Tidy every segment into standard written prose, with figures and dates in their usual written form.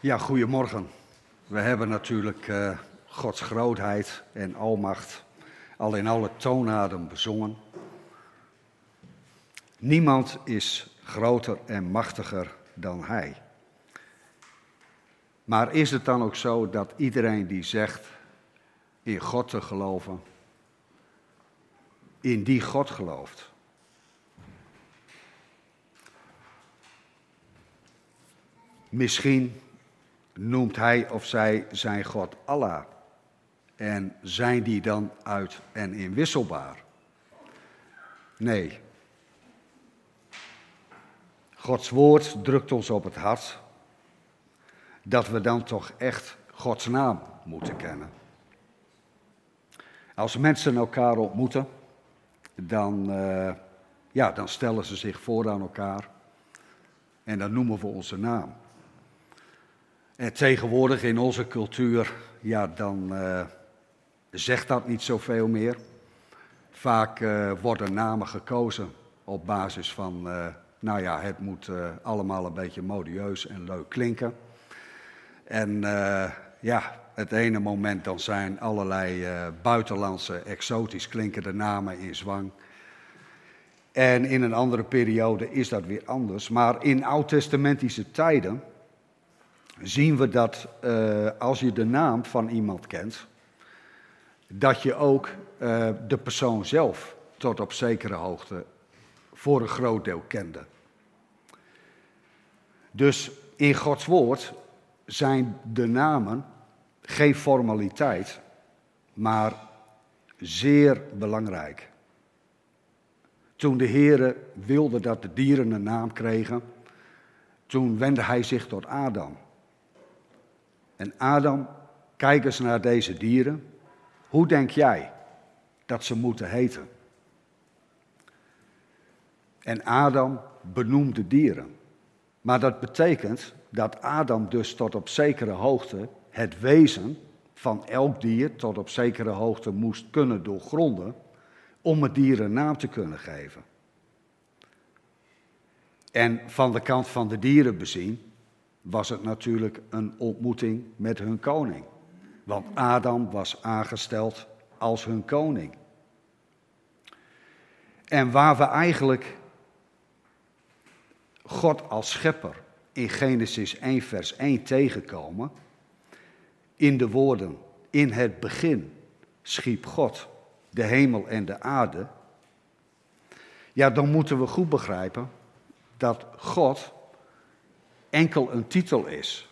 Ja, goedemorgen. We hebben natuurlijk Gods grootheid en almacht al in alle toonaarden bezongen. Niemand is groter en machtiger dan Hij. Maar is het dan ook zo dat iedereen die zegt in God te geloven, in die God gelooft? Misschien noemt hij of zij zijn God Allah. En zijn die dan uit en inwisselbaar? Nee. Gods woord drukt ons op het hart dat we dan toch echt Gods naam moeten kennen. Als mensen elkaar ontmoeten, dan stellen ze zich voor aan elkaar en dan noemen we onze naam. En tegenwoordig in onze cultuur, dan zegt dat niet zoveel meer. Vaak worden namen gekozen op basis van, het moet allemaal een beetje modieus en leuk klinken. En het ene moment dan zijn allerlei buitenlandse, exotisch klinkende namen in zwang. En in een andere periode is dat weer anders. Maar in oud-testamentische tijden zien we dat als je de naam van iemand kent, dat je ook de persoon zelf tot op zekere hoogte voor een groot deel kende. Dus in Gods woord zijn de namen geen formaliteit, maar zeer belangrijk. Toen de Heere wilde dat de dieren een naam kregen, toen wendde hij zich tot Adam. En Adam, kijk eens naar deze dieren. Hoe denk jij dat ze moeten heten? En Adam benoemde dieren. Maar dat betekent dat Adam dus tot op zekere hoogte het wezen van elk dier tot op zekere hoogte moest kunnen doorgronden om het dier een naam te kunnen geven. En van de kant van de dieren bezien was het natuurlijk een ontmoeting met hun koning. Want Adam was aangesteld als hun koning. En waar we eigenlijk God als schepper in Genesis 1 vers 1 tegenkomen, in de woorden, in het begin schiep God de hemel en de aarde, dan moeten we goed begrijpen dat God enkel een titel is.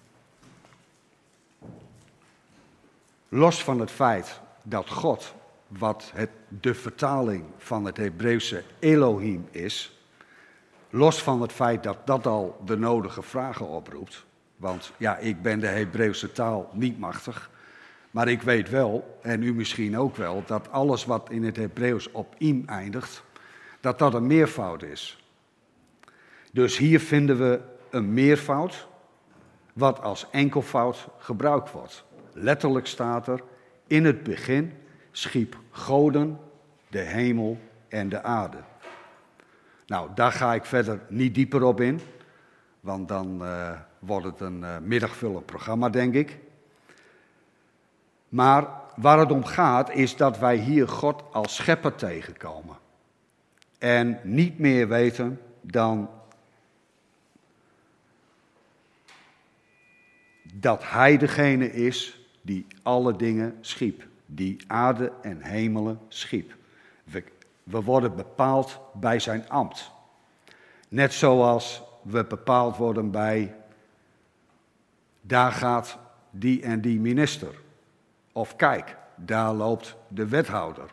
Los van het feit dat God, wat de vertaling van het Hebreeuwse Elohim is, los van het feit dat dat al de nodige vragen oproept, want ik ben de Hebreeuwse taal niet machtig, maar ik weet wel, en u misschien ook wel, dat alles wat in het Hebreeuws op im eindigt, dat dat een meervoud is. Dus hier vinden we een meervoud, wat als enkelvoud gebruikt wordt. Letterlijk staat er, in het begin schiep Goden de hemel en de aarde. Nou, daar ga ik verder niet dieper op in, want dan wordt het een middagvullend programma, denk ik. Maar waar het om gaat is dat wij hier God als schepper tegenkomen. En niet meer weten dan dat Hij degene is die alle dingen schiep. Die aarde en hemelen schiep. We worden bepaald bij zijn ambt. Net zoals we bepaald worden bij, daar gaat die en die minister. Of kijk, daar loopt de wethouder.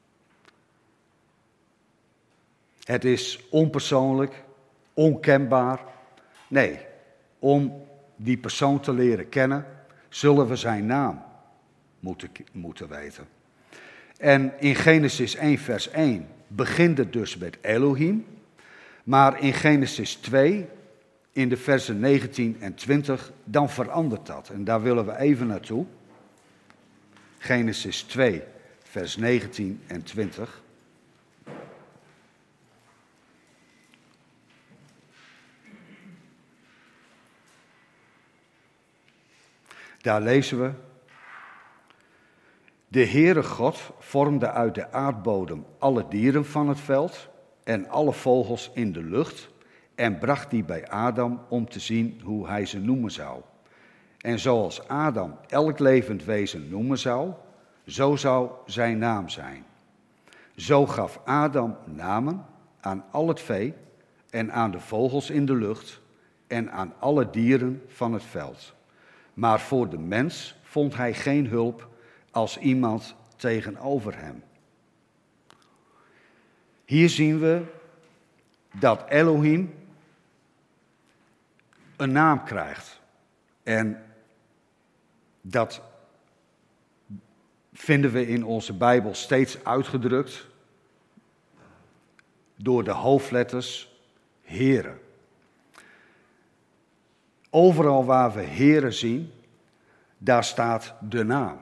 Het is onpersoonlijk, onkenbaar. Nee, om die persoon te leren kennen, zullen we zijn naam moeten weten. En in Genesis 1 vers 1 begint het dus met Elohim. Maar in Genesis 2, in de versen 19 en 20, dan verandert dat. En daar willen we even naartoe. Genesis 2, vers 19 en 20. Daar lezen we: De Heere God vormde uit de aardbodem alle dieren van het veld en alle vogels in de lucht en bracht die bij Adam om te zien hoe hij ze noemen zou. En zoals Adam elk levend wezen noemen zou, zo zou zijn naam zijn. Zo gaf Adam namen aan al het vee en aan de vogels in de lucht en aan alle dieren van het veld. Maar voor de mens vond hij geen hulp als iemand tegenover hem. Hier zien we dat Elohim een naam krijgt. En dat vinden we in onze Bijbel steeds uitgedrukt door de hoofdletters Heere. Overal waar we Heere zien, daar staat de naam.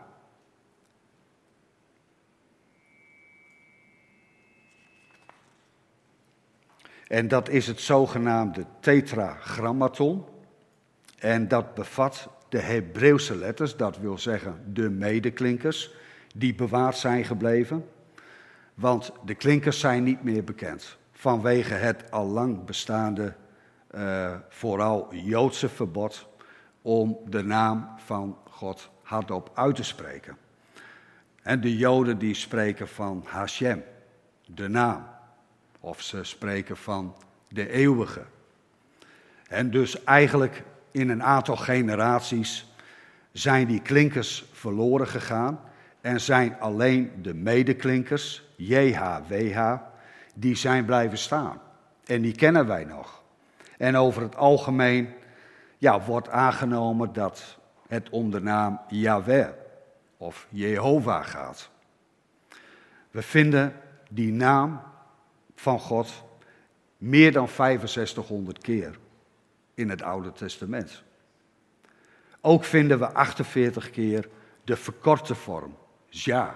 En dat is het zogenaamde tetragrammaton. En dat bevat de Hebreeuwse letters, dat wil zeggen de medeklinkers, die bewaard zijn gebleven. Want de klinkers zijn niet meer bekend, vanwege het al lang bestaande, vooral Joodse verbod, om de naam van God hardop uit te spreken. En de Joden die spreken van Hashem, de naam. Of ze spreken van de eeuwige. En dus eigenlijk in een aantal generaties zijn die klinkers verloren gegaan en zijn alleen de medeklinkers, JHWH, die zijn blijven staan. En die kennen wij nog. En over het algemeen wordt aangenomen dat het om de naam Yahweh of Jehovah gaat. We vinden die naam van God meer dan 6500 keer in het Oude Testament. Ook vinden we 48 keer de verkorte vorm, Ja.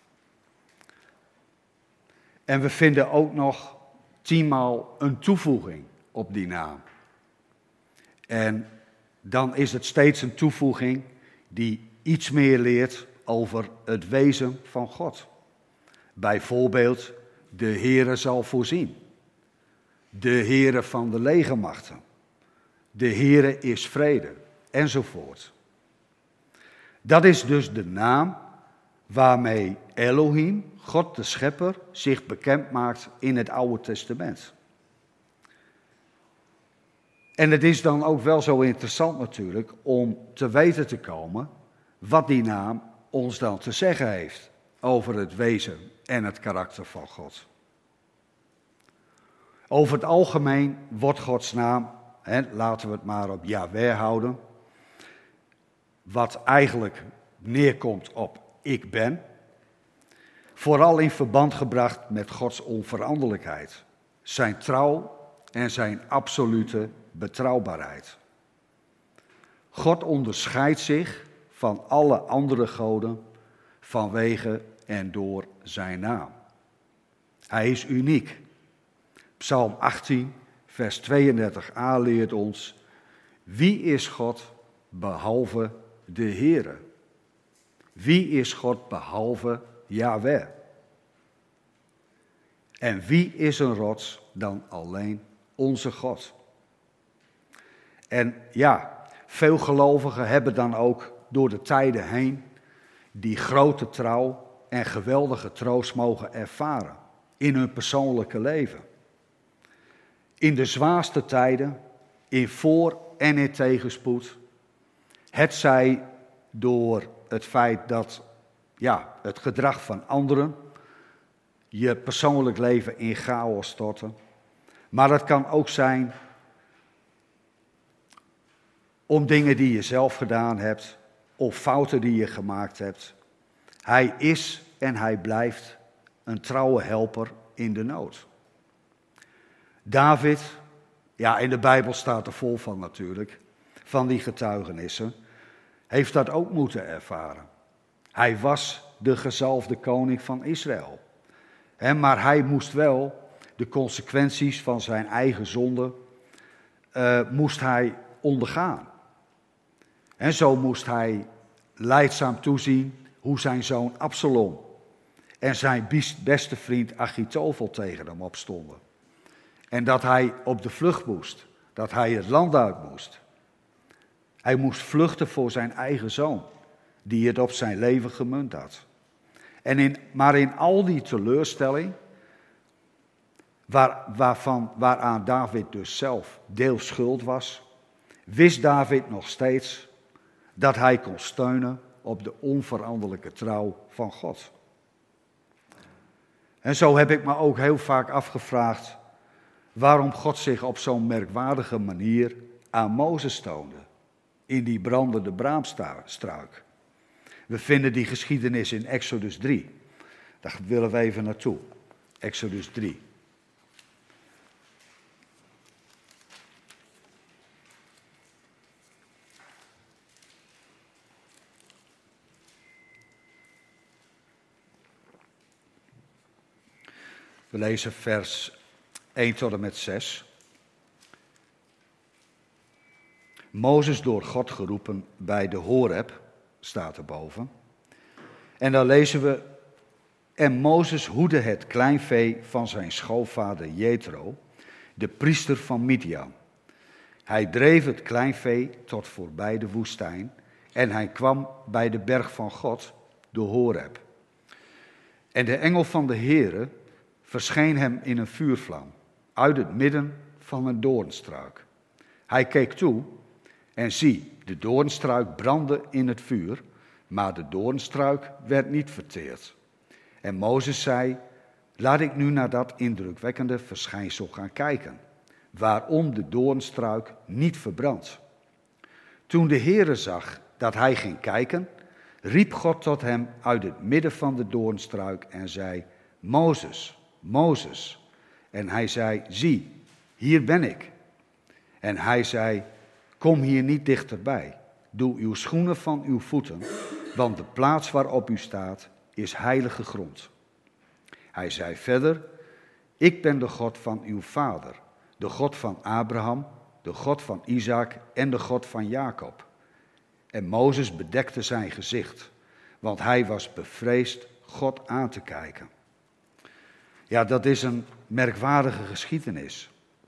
En we vinden ook nog 10 maal een toevoeging op die naam. En dan is het steeds een toevoeging die iets meer leert over het wezen van God. Bijvoorbeeld, de Heere zal voorzien. De Heere van de legermachten. De Heere is vrede, enzovoort. Dat is dus de naam waarmee Elohim, God de Schepper, zich bekend maakt in het Oude Testament. En het is dan ook wel zo interessant natuurlijk om te weten te komen wat die naam ons dan te zeggen heeft over het wezen en het karakter van God. Over het algemeen wordt Gods naam, laten we het maar op Yahweh houden, wat eigenlijk neerkomt op ik ben, vooral in verband gebracht met Gods onveranderlijkheid, zijn trouw en zijn absolute betrouwbaarheid. God onderscheidt zich van alle andere goden vanwege en door zijn naam. Hij is uniek. Psalm 18, vers 32a leert ons: wie is God behalve de Heere? Wie is God behalve Yahweh? En wie is een rots dan alleen onze God? En veel gelovigen hebben dan ook door de tijden heen die grote trouw en geweldige troost mogen ervaren in hun persoonlijke leven. In de zwaarste tijden, in voor- en in tegenspoed, hetzij door het feit dat het gedrag van anderen je persoonlijk leven in chaos storten. Maar het kan ook zijn om dingen die je zelf gedaan hebt of fouten die je gemaakt hebt. Hij is en hij blijft een trouwe helper in de nood. David, in de Bijbel staat er vol van natuurlijk, van die getuigenissen, heeft dat ook moeten ervaren. Hij was de gezalfde koning van Israël. Maar hij moest wel de consequenties van zijn eigen zonde moest hij ondergaan. En zo moest hij lijdzaam toezien hoe zijn zoon Absalom en zijn beste vriend Achitofel tegen hem opstonden. En dat hij op de vlucht moest, dat hij het land uit moest. Hij moest vluchten voor zijn eigen zoon, die het op zijn leven gemunt had. Maar in al die teleurstelling, waaraan David dus zelf deels schuld was, wist David nog steeds dat hij kon steunen op de onveranderlijke trouw van God. En zo heb ik me ook heel vaak afgevraagd waarom God zich op zo'n merkwaardige manier aan Mozes toonde in die brandende braamstruik. We vinden die geschiedenis in Exodus 3. Daar willen we even naartoe. Exodus 3. We lezen vers 1 tot en met 6. Mozes door God geroepen bij de Horeb, staat erboven. En dan lezen we: En Mozes hoedde het kleinvee van zijn schoonvader Jethro, de priester van Midian. Hij dreef het kleinvee tot voorbij de woestijn en hij kwam bij de berg van God, de Horeb. En de engel van de Heere verscheen hem in een vuurvlam, uit het midden van een doornstruik. Hij keek toe en zie, de doornstruik brandde in het vuur, maar de doornstruik werd niet verteerd. En Mozes zei: Laat ik nu naar dat indrukwekkende verschijnsel gaan kijken, waarom de doornstruik niet verbrandt. Toen de Heere zag dat hij ging kijken, riep God tot hem uit het midden van de doornstruik en zei: Mozes, Mozes. En hij zei: Zie, hier ben ik. En hij zei: Kom hier niet dichterbij. Doe uw schoenen van uw voeten, want de plaats waarop u staat is heilige grond. Hij zei verder: Ik ben de God van uw vader, de God van Abraham, de God van Isaac en de God van Jacob. En Mozes bedekte zijn gezicht, want hij was bevreesd God aan te kijken. Ja, dat is een merkwaardige geschiedenis.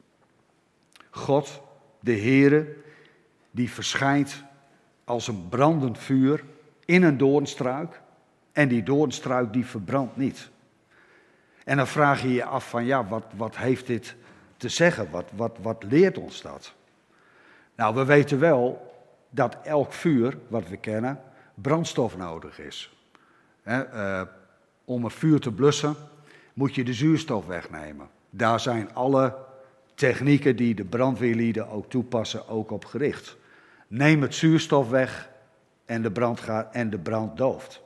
God, de Heere, die verschijnt als een brandend vuur in een doornstruik. En die doornstruik die verbrandt niet. En dan vraag je je af van ja, wat heeft dit te zeggen? Wat leert ons dat? Nou, we weten wel dat elk vuur, wat we kennen, brandstof nodig is. Om een vuur te blussen moet je de zuurstof wegnemen. Daar zijn alle technieken die de brandweerlieden ook toepassen ook op gericht. Neem het zuurstof weg en de brand dooft.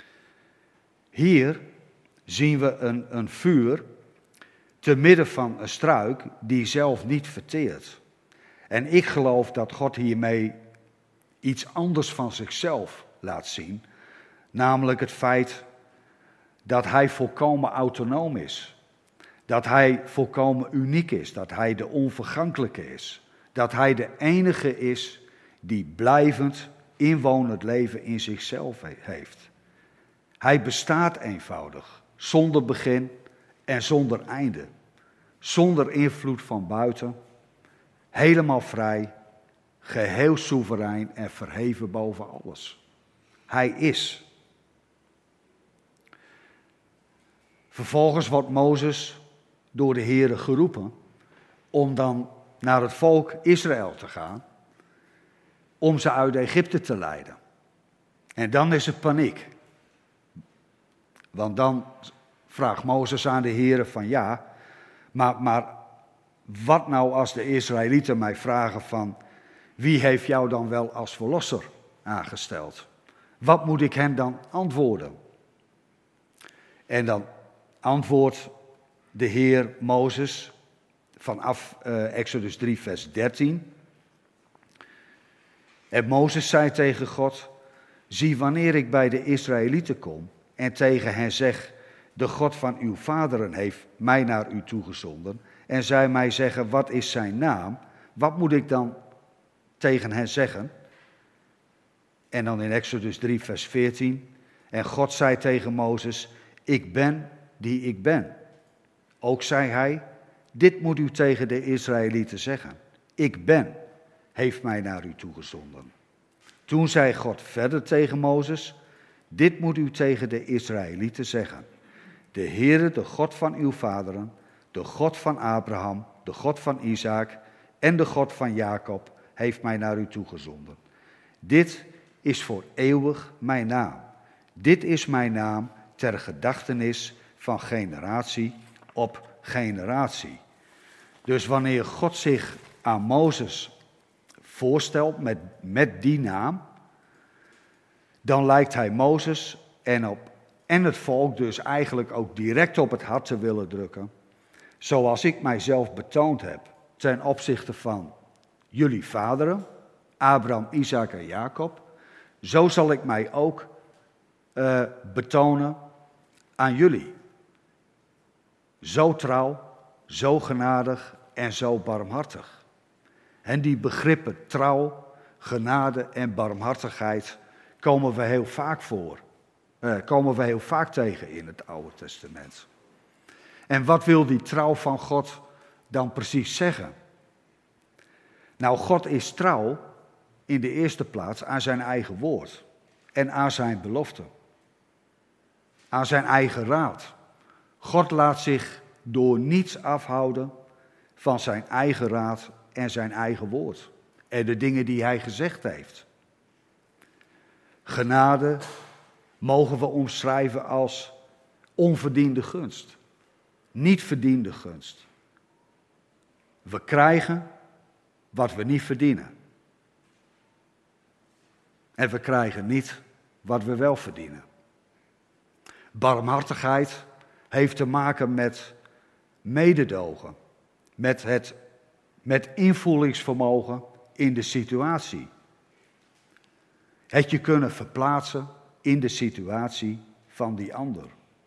Hier zien we een vuur te midden van een struik die zelf niet verteert. En ik geloof dat God hiermee iets anders van zichzelf laat zien. Namelijk het feit dat hij volkomen autonoom is. Dat hij volkomen uniek is. Dat hij de onvergankelijke is. Dat hij de enige is die blijvend inwonend leven in zichzelf heeft. Hij bestaat eenvoudig, zonder begin en zonder einde. Zonder invloed van buiten, helemaal vrij, geheel soeverein en verheven boven alles. Hij is. Vervolgens wordt Mozes door de Heere geroepen om dan naar het volk Israël te gaan, om ze uit Egypte te leiden. En dan is het paniek. Want dan vraagt Mozes aan de Heere van ja, maar wat nou als de Israëlieten mij vragen van wie heeft jou dan wel als verlosser aangesteld? Wat moet ik hen dan antwoorden? En dan antwoordt de Heer Mozes vanaf Exodus 3 vers 13. En Mozes zei tegen God: Zie, wanneer ik bij de Israëlieten kom en tegen hen zeg: De God van uw vaderen heeft mij naar u toegezonden, en zij mij zeggen: Wat is zijn naam? Wat moet ik dan tegen hen zeggen? En dan in Exodus 3 vers 14. En God zei tegen Mozes, ik ben die ik ben. Ook zei hij, dit moet u tegen de Israëlieten zeggen. Ik ben, heeft mij naar u toegezonden. Toen zei God verder tegen Mozes, dit moet u tegen de Israëlieten zeggen. De Heere, de God van uw vaderen, de God van Abraham, de God van Isaac en de God van Jacob, heeft mij naar u toegezonden. Dit is voor eeuwig mijn naam. Dit is mijn naam ter gedachtenis van generatie op generatie. Dus wanneer God zich aan Mozes voorstelt met die naam, dan lijkt hij Mozes en het volk dus eigenlijk ook direct op het hart te willen drukken. Zoals ik mijzelf betoond heb ten opzichte van jullie vaderen, Abraham, Isaac en Jacob, zo zal ik mij ook betonen aan jullie. Zo trouw, zo genadig en zo barmhartig. En die begrippen trouw, genade en barmhartigheid komen we heel vaak tegen in het Oude Testament. En wat wil die trouw van God dan precies zeggen? Nou, God is trouw in de eerste plaats aan zijn eigen woord en aan zijn belofte. Aan zijn eigen raad. God laat zich door niets afhouden van zijn eigen raad en zijn eigen woord. En de dingen die hij gezegd heeft. Genade mogen we omschrijven als onverdiende gunst. Niet verdiende gunst. We krijgen wat we niet verdienen. En we krijgen niet wat we wel verdienen. Barmhartigheid heeft te maken met mededogen. Met invoelingsvermogen in de situatie. Het je kunnen verplaatsen in de situatie van die ander.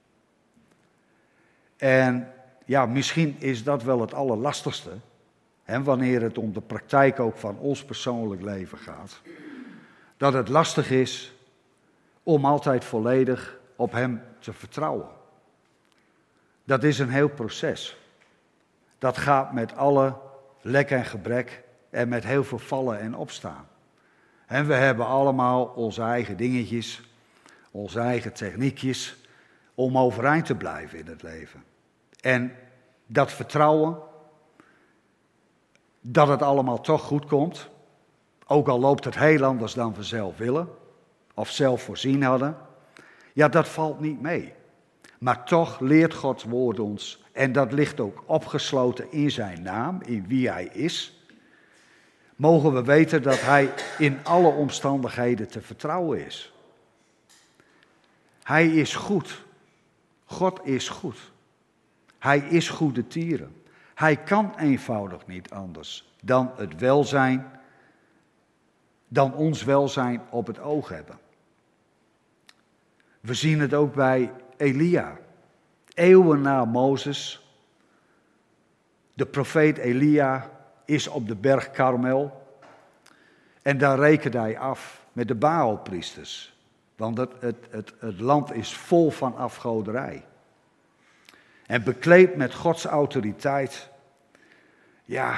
En ja, misschien is dat wel het allerlastigste. En wanneer het om de praktijk ook van ons persoonlijk leven gaat. Dat het lastig is om altijd volledig op hem te vertrouwen. Dat is een heel proces. Dat gaat met alle lek en gebrek en met heel veel vallen en opstaan. En we hebben allemaal onze eigen dingetjes, onze eigen techniekjes om overeind te blijven in het leven. En dat vertrouwen, dat het allemaal toch goed komt, ook al loopt het heel anders dan we zelf willen of zelf voorzien hadden, ja, dat valt niet mee. Maar toch leert Gods woord ons, en dat ligt ook opgesloten in zijn naam, in wie hij is, mogen we weten dat hij in alle omstandigheden te vertrouwen is. Hij is goed. God is goed. Hij is goede tieren. Hij kan eenvoudig niet anders dan het welzijn, dan ons welzijn op het oog hebben. We zien het ook bij Elia. Eeuwen na Mozes. De profeet Elia is op de berg Karmel. En daar rekende hij af met de Baalpriesters. Want het land is vol van afgoderij. En bekleed met Gods autoriteit, ja,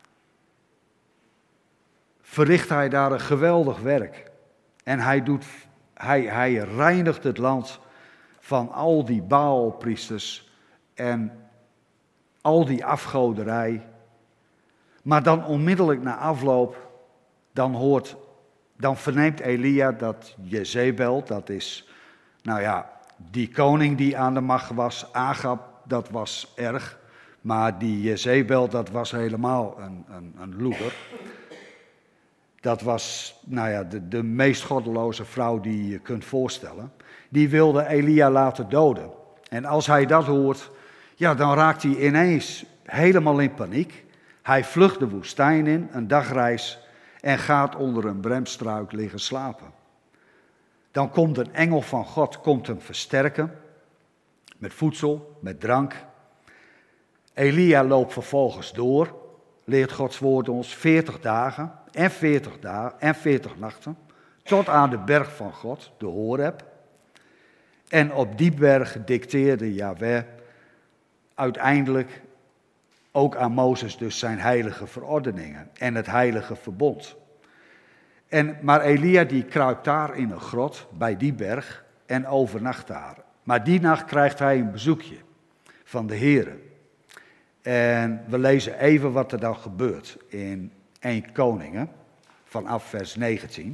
verricht hij daar een geweldig werk. En hij reinigt het land van al die Baalpriesters en al die afgoderij. Maar dan onmiddellijk na afloop, dan verneemt Elia dat Jezebel, dat is, nou ja, die koning die aan de macht was, Agab, dat was erg. Maar die Jezebel, dat was helemaal een loeder. Dat was, nou ja, de meest goddeloze vrouw die je kunt voorstellen. Die wilde Elia laten doden. En als hij dat hoort, ja, dan raakt hij ineens helemaal in paniek. Hij vlucht de woestijn in, een dagreis, en gaat onder een bremstruik liggen slapen. Dan komt een engel van God, komt hem versterken, met voedsel, met drank. Elia loopt vervolgens door, leert Gods woord ons, 40 dagen en 40 nachten, tot aan de berg van God, de Horeb. En op die berg dicteerde Jahweh uiteindelijk ook aan Mozes dus zijn heilige verordeningen en het heilige verbond. Maar Elia die kruipt daar in een grot bij die berg en overnacht daar. Maar die nacht krijgt hij een bezoekje van de Heere. En we lezen even wat er dan gebeurt in 1 Koningen vanaf vers 19.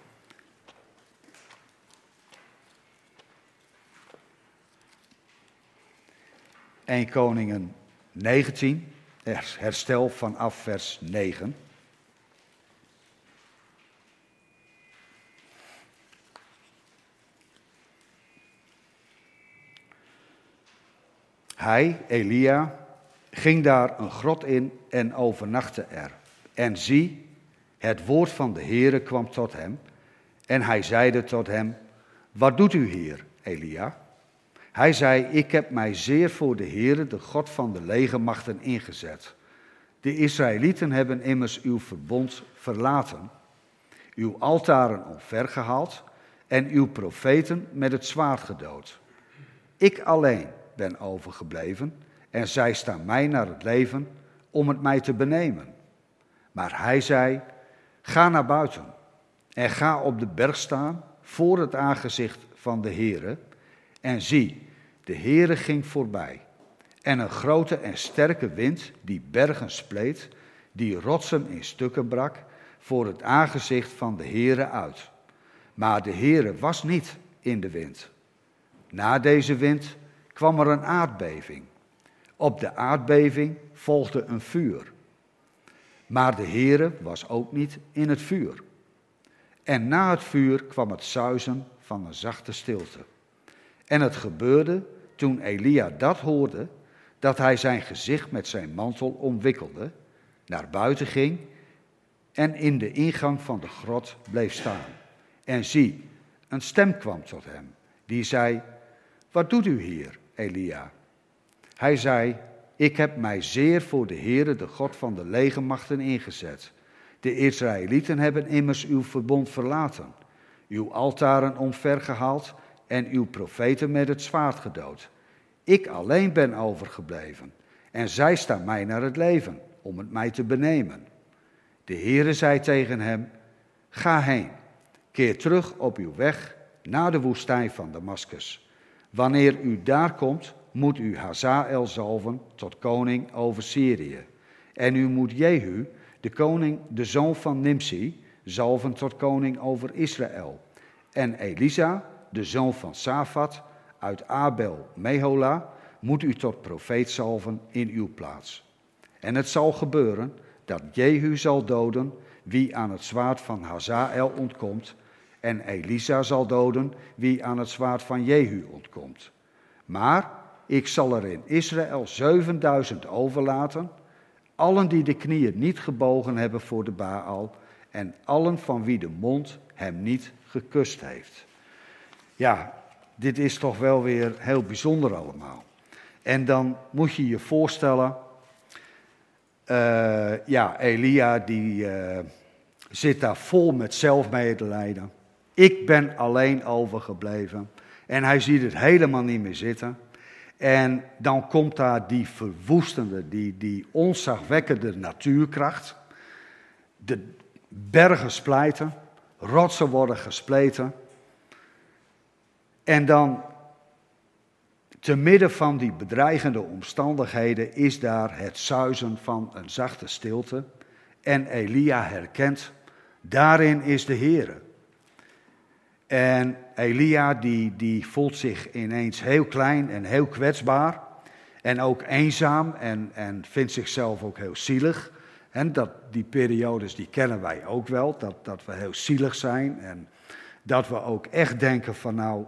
1 Koningen 19, herstel vanaf vers 9. Hij, Elia, ging daar een grot in en overnachtte er. En zie, het woord van de Heere kwam tot hem. En hij zeide tot hem, wat doet u hier, Elia? Hij zei, ik heb mij zeer voor de Heere, de God van de legermachten, ingezet. De Israëlieten hebben immers uw verbond verlaten, uw altaren omvergehaald en uw profeten met het zwaard gedood. Ik alleen ben overgebleven en zij staan mij naar het leven om het mij te benemen. Maar hij zei, ga naar buiten en ga op de berg staan voor het aangezicht van de Heere. En zie, de Heere ging voorbij. En een grote en sterke wind die bergen spleet, die rotsen in stukken brak, voor het aangezicht van de Heere uit. Maar de Heere was niet in de wind. Na deze wind kwam er een aardbeving. Op de aardbeving volgde een vuur. Maar de Heere was ook niet in het vuur. En na het vuur kwam het suizen van een zachte stilte. En het gebeurde, toen Elia dat hoorde, dat hij zijn gezicht met zijn mantel omwikkelde, naar buiten ging en in de ingang van de grot bleef staan. En zie, een stem kwam tot hem, die zei, wat doet u hier, Elia? Hij zei, ik heb mij zeer voor de Heere, de God van de legermachten, ingezet. De Israëlieten hebben immers uw verbond verlaten, uw altaren omvergehaald en uw profeten met het zwaard gedood. Ik alleen ben overgebleven en zij staan mij naar het leven om het mij te benemen. De Heere zei tegen hem, ga heen, keer terug op uw weg naar de woestijn van Damaskus. Wanneer u daar komt, moet u Hazael zalven tot koning over Syrië. En u moet Jehu, de zoon van Nimsi, zalven tot koning over Israël. En Elisa, de zoon van Safat, uit Abel Mehola, moet u tot profeet zalven in uw plaats. En het zal gebeuren dat Jehu zal doden wie aan het zwaard van Hazael ontkomt, en Elisa zal doden wie aan het zwaard van Jehu ontkomt. Maar ik zal er in Israël 7000 overlaten, allen die de knieën niet gebogen hebben voor de Baal, en allen van wie de mond hem niet gekust heeft. Ja, dit is toch wel weer heel bijzonder allemaal. En dan moet je je voorstellen, Elia die zit daar vol met zelfmedelijden. Ik ben alleen overgebleven. En hij ziet het helemaal niet meer zitten. En dan komt daar die verwoestende, die ontzagwekkende natuurkracht. De bergen splijten, rotsen worden gespleten. En dan, te midden van die bedreigende omstandigheden, is daar het suizen van een zachte stilte. En Elia herkent, daarin is de Heere. En Elia die voelt zich ineens heel klein en heel kwetsbaar. En ook eenzaam en vindt zichzelf ook heel zielig. En die periodes die kennen wij ook wel, dat we heel zielig zijn. En dat we ook echt denken van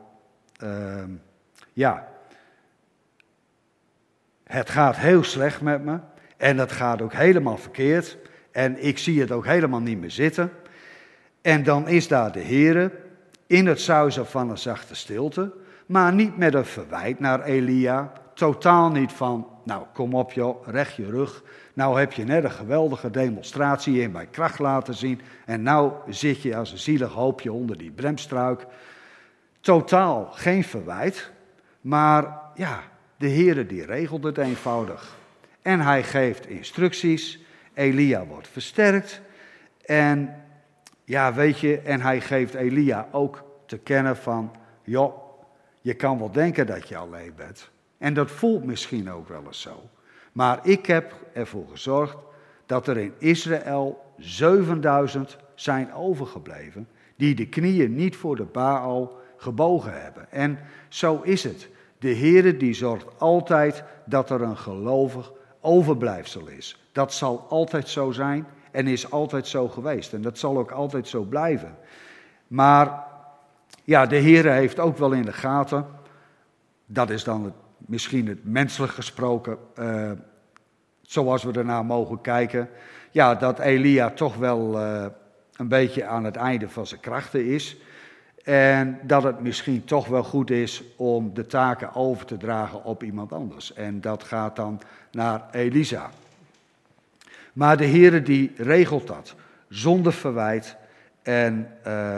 het gaat heel slecht met me. En dat gaat ook helemaal verkeerd. En ik zie het ook helemaal niet meer zitten. En dan is daar de Heere in het suizen van een zachte stilte, maar niet met een verwijt naar Elia, totaal niet van, nou kom op joh, recht je rug. Nou heb je net een geweldige demonstratie in bij kracht laten zien. En nou zit je als een zielig hoopje onder die bremstruik. Totaal geen verwijt. Maar ja, de Heere die regelt het eenvoudig. En hij geeft instructies. Elia wordt versterkt. En ja, weet je, en hij geeft Elia ook te kennen van, joh, je kan wel denken dat je alleen bent. En dat voelt misschien ook wel eens zo. Maar ik heb ervoor gezorgd dat er in Israël 7000 zijn overgebleven die de knieën niet voor de Baal gebogen hebben. En zo is het. De Heere die zorgt altijd dat er een gelovig overblijfsel is. Dat zal altijd zo zijn en is altijd zo geweest. En dat zal ook altijd zo blijven. Maar ja, de Heere heeft ook wel in de gaten, dat is dan misschien het menselijk gesproken, zoals we ernaar mogen kijken, ja, dat Elia toch wel een beetje aan het einde van zijn krachten is. En dat het misschien toch wel goed is om de taken over te dragen op iemand anders. En dat gaat dan naar Elisa. Maar de Heere die regelt dat, zonder verwijt. En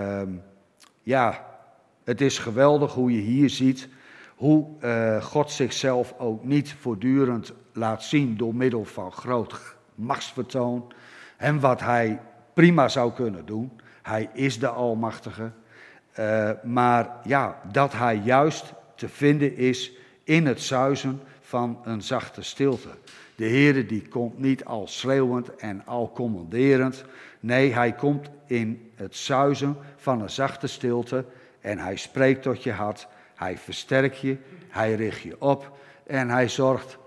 ja, het is geweldig hoe je hier ziet hoe God zichzelf ook niet voortdurend laat zien door middel van groot machtsvertoon. En wat hij prima zou kunnen doen. Hij is de Almachtige. Maar ja, dat hij juist te vinden is in het suizen van een zachte stilte. De Heere die komt niet al schreeuwend en al commanderend. Nee, hij komt in het suizen van een zachte stilte en hij spreekt tot je hart. Hij versterkt je, hij richt je op en hij zorgt,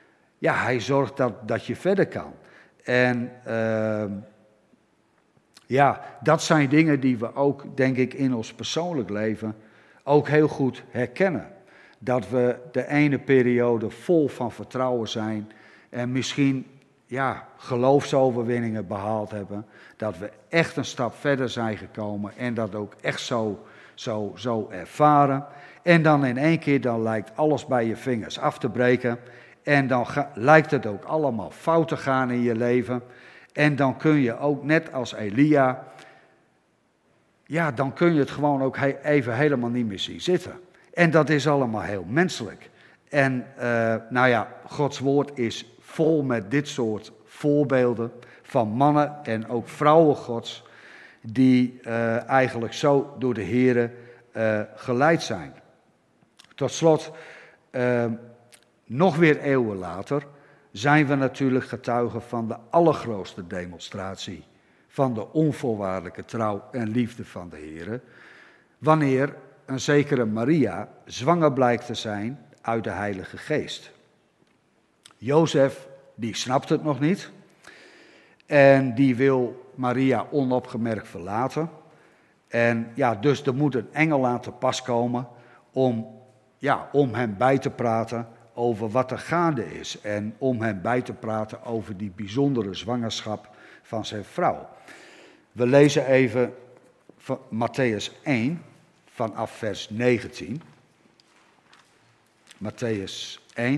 dat je verder kan. En ja, dat zijn dingen die we ook, denk ik, in ons persoonlijk leven ook heel goed herkennen. Dat we de ene periode vol van vertrouwen zijn en misschien geloofsoverwinningen behaald hebben. Dat we echt een stap verder zijn gekomen en dat ook echt zo ervaren. En dan in één keer dan lijkt alles bij je vingers af te breken. En dan lijkt het ook allemaal fout te gaan in je leven. En dan kun je ook net als Elia, dan kun je het gewoon ook even helemaal niet meer zien zitten. En dat is allemaal heel menselijk. En Gods woord is vol met dit soort voorbeelden van mannen en ook vrouwen Gods, die eigenlijk zo door de Heere geleid zijn. Tot slot, nog weer eeuwen later, zijn we natuurlijk getuigen van de allergrootste demonstratie van de onvoorwaardelijke trouw en liefde van de Heere, wanneer een zekere Maria zwanger blijkt te zijn uit de Heilige Geest. Jozef, die snapt het nog niet en die wil Maria onopgemerkt verlaten. En dus er moet een engel aan te pas komen om hem bij te praten over wat er gaande is. En om hem bij te praten over die bijzondere zwangerschap van zijn vrouw. We lezen even van Mattheüs 1 vanaf vers 19. Mattheüs 1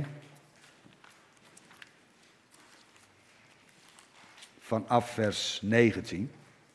vanaf vers 19.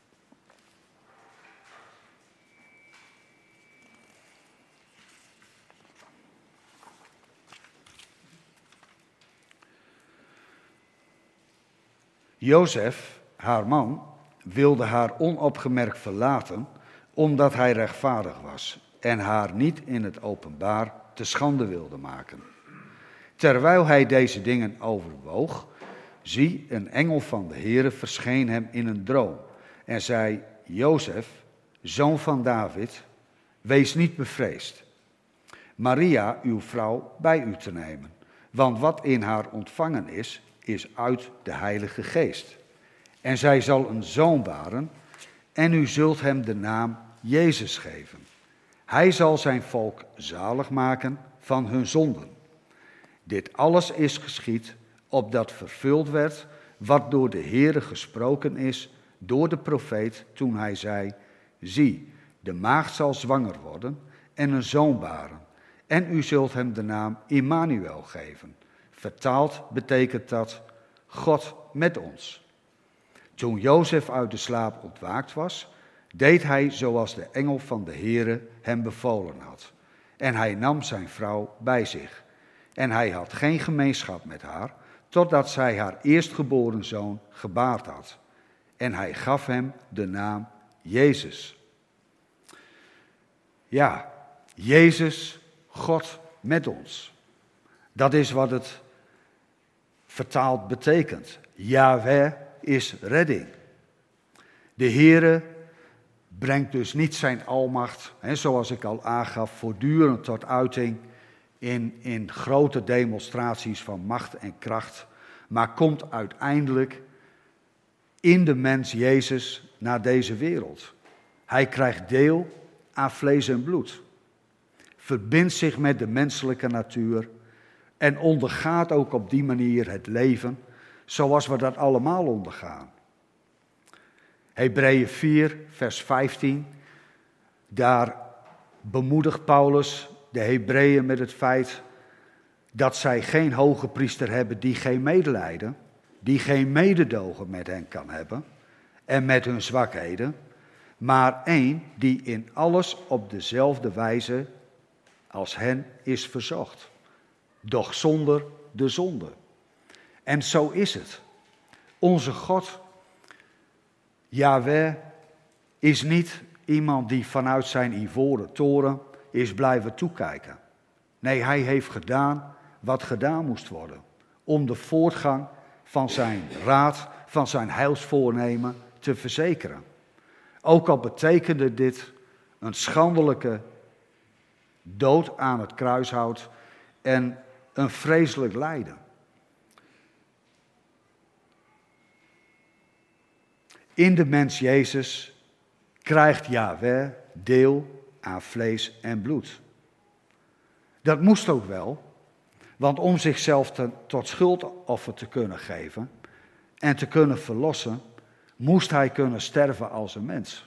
Jozef, haar man, wilde haar onopgemerkt verlaten, omdat hij rechtvaardig was en haar niet in het openbaar te schande wilde maken. Terwijl hij deze dingen overwoog, zie, een engel van de Heere verscheen hem in een droom en zei: Jozef, zoon van David, wees niet bevreesd Maria, uw vrouw, bij u te nemen, want wat in haar ontvangen is uit de Heilige Geest. En zij zal een zoon baren en u zult hem de naam Jezus geven. Hij zal zijn volk zalig maken van hun zonden. Dit alles is geschied, opdat vervuld werd wat door de Heere gesproken is door de profeet toen hij zei: zie, de maagd zal zwanger worden en een zoon baren en u zult hem de naam Immanuel geven. Vertaald betekent dat God met ons. Toen Jozef uit de slaap ontwaakt was, deed hij zoals de engel van de Heere hem bevolen had. En hij nam zijn vrouw bij zich. En hij had geen gemeenschap met haar, totdat zij haar eerstgeboren zoon gebaard had. En hij gaf hem de naam Jezus. Ja, Jezus, God met ons. Dat is wat het vertaald betekent. Yahweh is redding. De Heere brengt dus niet zijn almacht, zoals ik al aangaf, voortdurend tot uiting in grote demonstraties van macht en kracht, maar komt uiteindelijk in de mens Jezus naar deze wereld. Hij krijgt deel aan vlees en bloed, verbindt zich met de menselijke natuur en ondergaat ook op die manier het leven zoals we dat allemaal ondergaan. Hebreeën 4, vers 15, daar bemoedigt Paulus de Hebreeën met het feit dat zij geen hoge priester hebben die geen medelijden, die geen mededogen met hen kan hebben en met hun zwakheden, maar één die in alles op dezelfde wijze als hen is verzocht, doch zonder de zonde. En zo is het. Onze God, Yahweh, is niet iemand die vanuit zijn ivoren toren is blijven toekijken. Nee, hij heeft gedaan wat gedaan moest worden om de voortgang van zijn raad, van zijn heilsvoornemen te verzekeren. Ook al betekende dit een schandelijke dood aan het kruishout en een vreselijk lijden. In de mens Jezus krijgt Yahweh deel aan vlees en bloed. Dat moest ook wel, want om zichzelf tot schuldoffer te kunnen geven en te kunnen verlossen, moest hij kunnen sterven als een mens.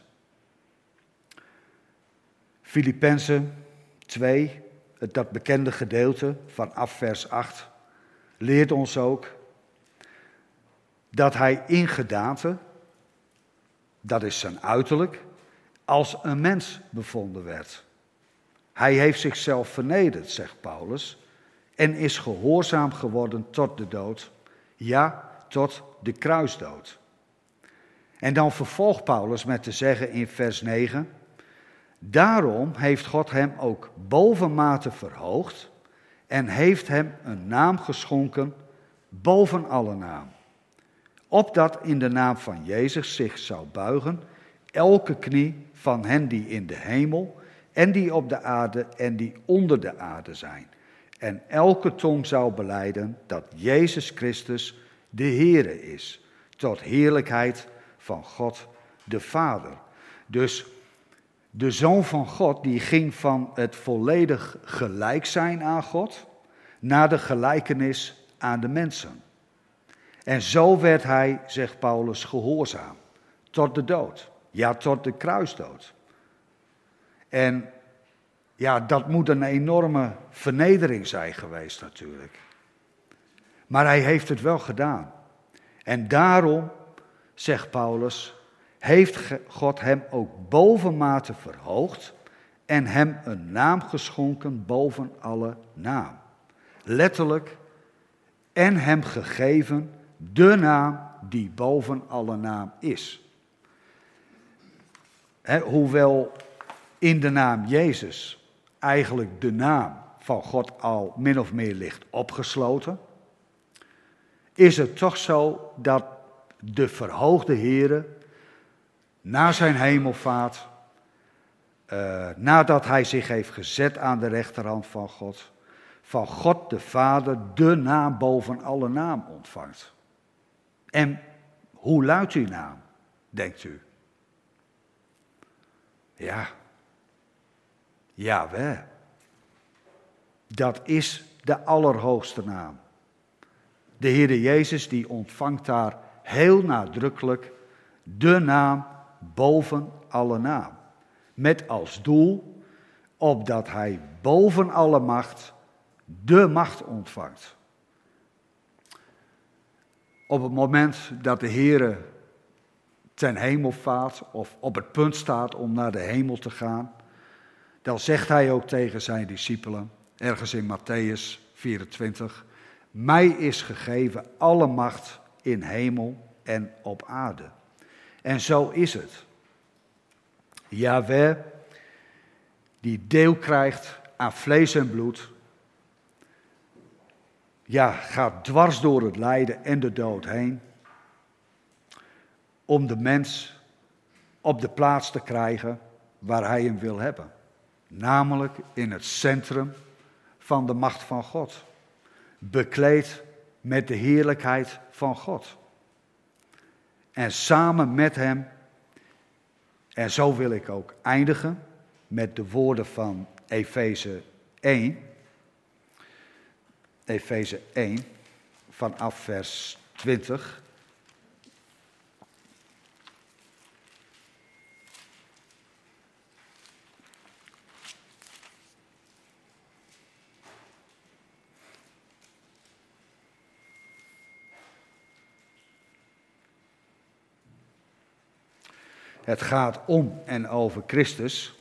Filippenzen 2, dat bekende gedeelte vanaf vers 8, leert ons ook dat hij in gedaante, dat is zijn uiterlijk, als een mens bevonden werd. Hij heeft zichzelf vernederd, zegt Paulus, en is gehoorzaam geworden tot de dood, ja, tot de kruisdood. En dan vervolgt Paulus met te zeggen in vers 9, daarom heeft God hem ook bovenmate verhoogd en heeft hem een naam geschonken boven alle naam. Opdat in de naam van Jezus zich zou buigen elke knie van hen die in de hemel en die op de aarde en die onder de aarde zijn. En elke tong zou belijden dat Jezus Christus de Heere is, tot heerlijkheid van God de Vader. Dus de Zoon van God die ging van het volledig gelijk zijn aan God naar de gelijkenis aan de mensen. En zo werd hij, zegt Paulus, gehoorzaam tot de dood. Ja, tot de kruisdood. En ja, dat moet een enorme vernedering zijn geweest natuurlijk. Maar hij heeft het wel gedaan. En daarom, zegt Paulus, heeft God hem ook bovenmate verhoogd en hem een naam geschonken boven alle naam. Letterlijk, en hem gegeven de naam die boven alle naam is. Hoewel in de naam Jezus eigenlijk de naam van God al min of meer ligt opgesloten, is het toch zo dat de verhoogde Heere na zijn hemelvaart, nadat hij zich heeft gezet aan de rechterhand van God de Vader de naam boven alle naam ontvangt. En hoe luidt die naam, denkt u? Ja, Yahweh. Dat is de allerhoogste naam. De Heere Jezus die ontvangt daar heel nadrukkelijk de naam boven alle naam. Met als doel opdat hij boven alle macht de macht ontvangt. Op het moment dat de Heere ten hemel vaart of op het punt staat om naar de hemel te gaan, dan zegt hij ook tegen zijn discipelen, ergens in Mattheüs 24, mij is gegeven alle macht in hemel en op aarde. En zo is het. Jahweh, die deel krijgt aan vlees en bloed, ja, gaat dwars door het lijden en de dood heen, om de mens op de plaats te krijgen waar hij hem wil hebben. Namelijk in het centrum van de macht van God. Bekleed met de heerlijkheid van God. En samen met hem, en zo wil ik ook eindigen met de woorden van Efeze 1. Efeze 1, vanaf vers 20. Het gaat om en over Christus.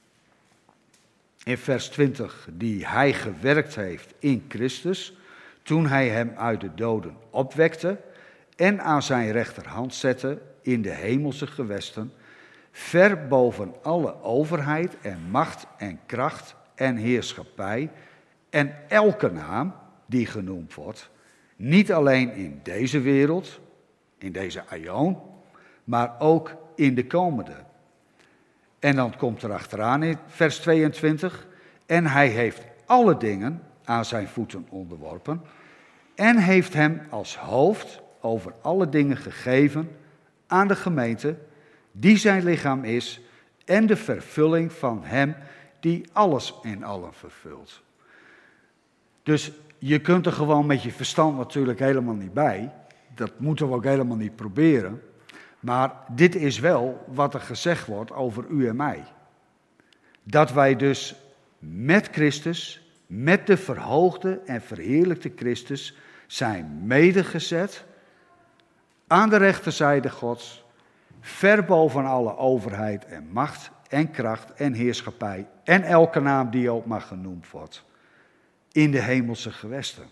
In vers 20, die hij gewerkt heeft in Christus, toen hij hem uit de doden opwekte en aan zijn rechterhand zette in de hemelse gewesten, ver boven alle overheid en macht en kracht en heerschappij en elke naam die genoemd wordt, niet alleen in deze wereld, in deze aion, maar ook in de komende. En dan komt er achteraan in vers 22, en hij heeft alle dingen aan zijn voeten onderworpen en heeft hem als hoofd over alle dingen gegeven aan de gemeente, die zijn lichaam is en de vervulling van hem die alles in allen vervult. Dus je kunt er gewoon met je verstand natuurlijk helemaal niet bij. Dat moeten we ook helemaal niet proberen. Maar dit is wel wat er gezegd wordt over u en mij. Dat wij dus met Christus, met de verhoogde en verheerlijkte Christus, zijn medegezet aan de rechterzijde Gods, ver boven alle overheid en macht en kracht en heerschappij en elke naam die ook maar genoemd wordt, in de hemelse gewesten.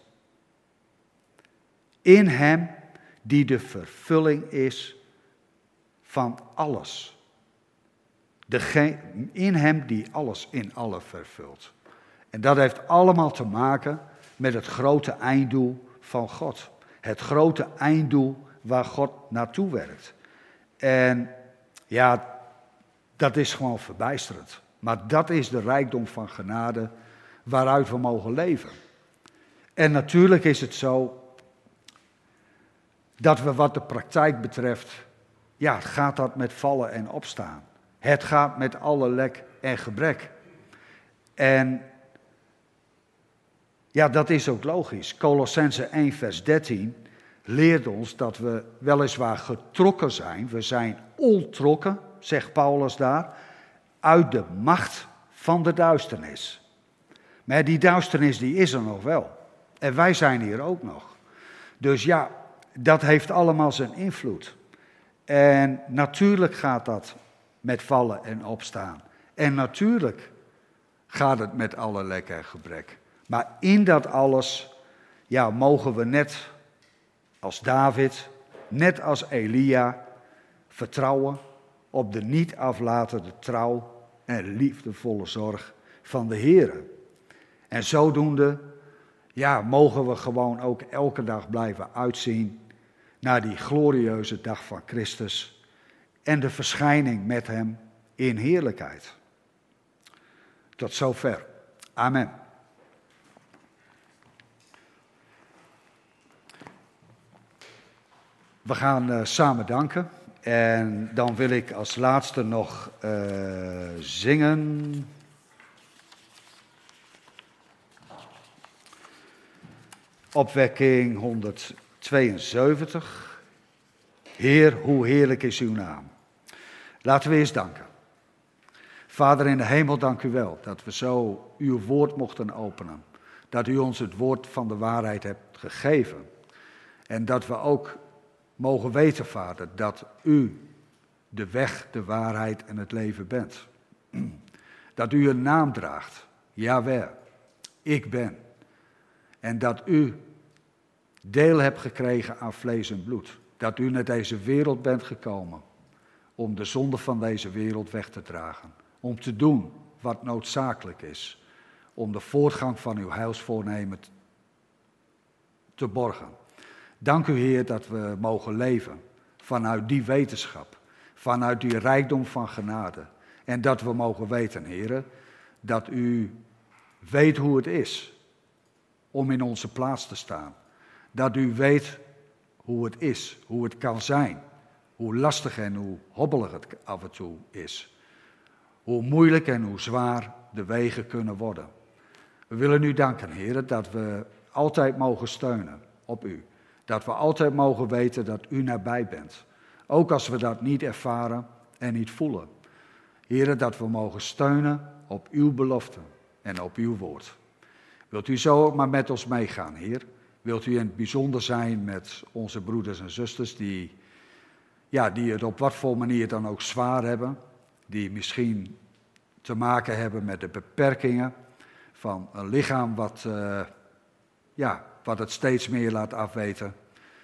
In hem die de vervulling is van alles. In hem die alles in alle vervult. En dat heeft allemaal te maken met het grote einddoel van God. Het grote einddoel waar God naartoe werkt. En ja, dat is gewoon verbijsterend. Maar dat is de rijkdom van genade waaruit we mogen leven. En natuurlijk is het zo dat we wat de praktijk betreft, ja, gaat dat met vallen en opstaan. Het gaat met alle lek en gebrek. En ja, dat is ook logisch. Kolossenzen 1 vers 13 leert ons dat we weliswaar getrokken zijn. We zijn ontrokken, zegt Paulus daar, uit de macht van de duisternis. Maar die duisternis die is er nog wel. En wij zijn hier ook nog. Dus ja, dat heeft allemaal zijn invloed. En natuurlijk gaat dat met vallen en opstaan. En natuurlijk gaat het met alle lek en gebrek. Maar in dat alles, ja, mogen we net als David, net als Elia, vertrouwen op de niet aflatende trouw en liefdevolle zorg van de Heere. En zodoende, ja, mogen we gewoon ook elke dag blijven uitzien naar die glorieuze dag van Christus en de verschijning met hem in heerlijkheid. Tot zover. Amen. We gaan samen danken en dan wil ik als laatste nog zingen. Opwekking 172. Heer, hoe heerlijk is uw naam. Laten we eens danken. Vader in de hemel, dank u wel dat we zo uw woord mochten openen. Dat u ons het woord van de waarheid hebt gegeven. En dat we ook mogen weten, Vader, dat u de weg, de waarheid en het leven bent. Dat u een naam draagt, Jahweh, ik ben. En dat u deel hebt gekregen aan vlees en bloed. Dat u naar deze wereld bent gekomen om de zonde van deze wereld weg te dragen. Om te doen wat noodzakelijk is. Om de voortgang van uw heilsvoornemen te borgen. Dank u, Heer, dat we mogen leven vanuit die wetenschap. Vanuit die rijkdom van genade. En dat we mogen weten, Heer, dat u weet hoe het is om in onze plaats te staan. Dat u weet hoe het is, hoe het kan zijn. Hoe lastig en hoe hobbelig het af en toe is. Hoe moeilijk en hoe zwaar de wegen kunnen worden. We willen u danken, Heer, dat we altijd mogen steunen op u. Dat we altijd mogen weten dat u nabij bent. Ook als we dat niet ervaren en niet voelen. Heer, dat we mogen steunen op uw beloften en op uw woord. Wilt u zo ook maar met ons meegaan, Heer? Wilt u in het bijzonder zijn met onze broeders en zusters die het op wat voor manier dan ook zwaar hebben. Die misschien te maken hebben met de beperkingen van een lichaam wat het steeds meer laat afweten.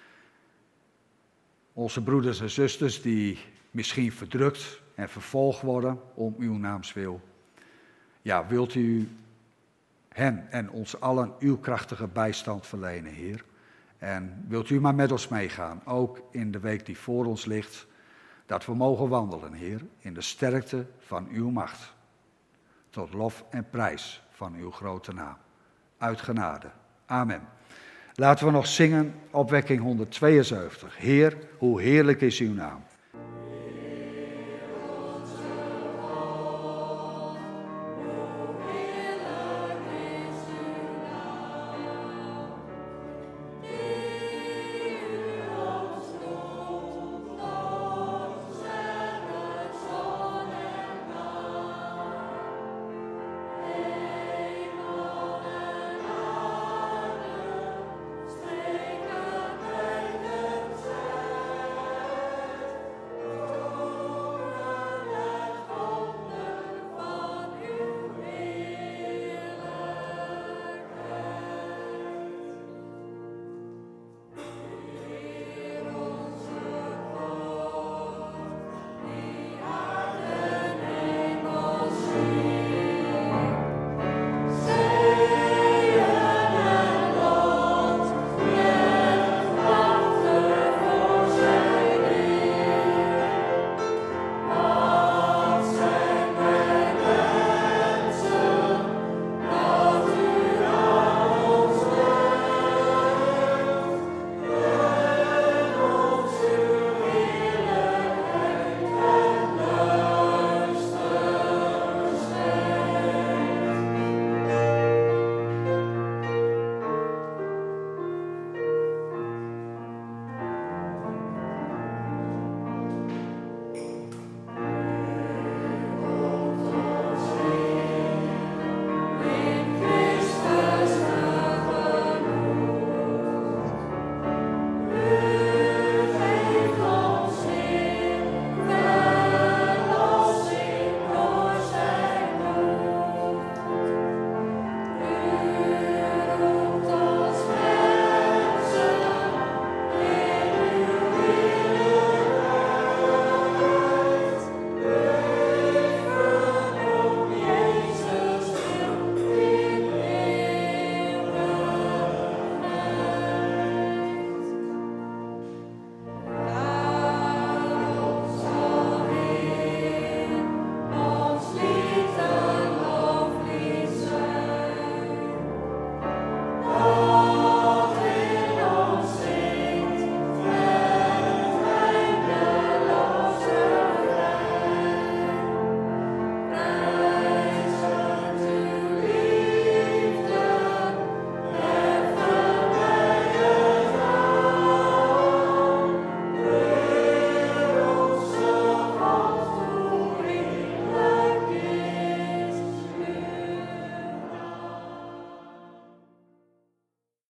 Onze broeders en zusters die misschien verdrukt en vervolgd worden om uw naams wil. Ja, wilt u hen en ons allen uw krachtige bijstand verlenen, Heer. En wilt u maar met ons meegaan, ook in de week die voor ons ligt, dat we mogen wandelen, Heer, in de sterkte van uw macht. Tot lof en prijs van uw grote naam. Uit genade. Amen. Laten we nog zingen, opwekking 172. Heer, hoe heerlijk is uw naam.